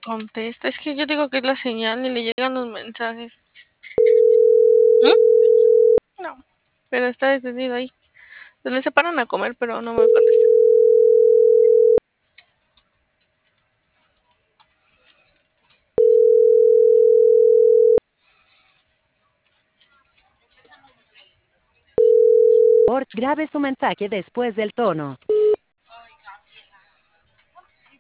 contesta. Es que yo digo que es la señal y le llegan los mensajes. No, pero está detenido ahí. Donde se paran a comer, pero no me contesta. Grabe su mensaje después del tono.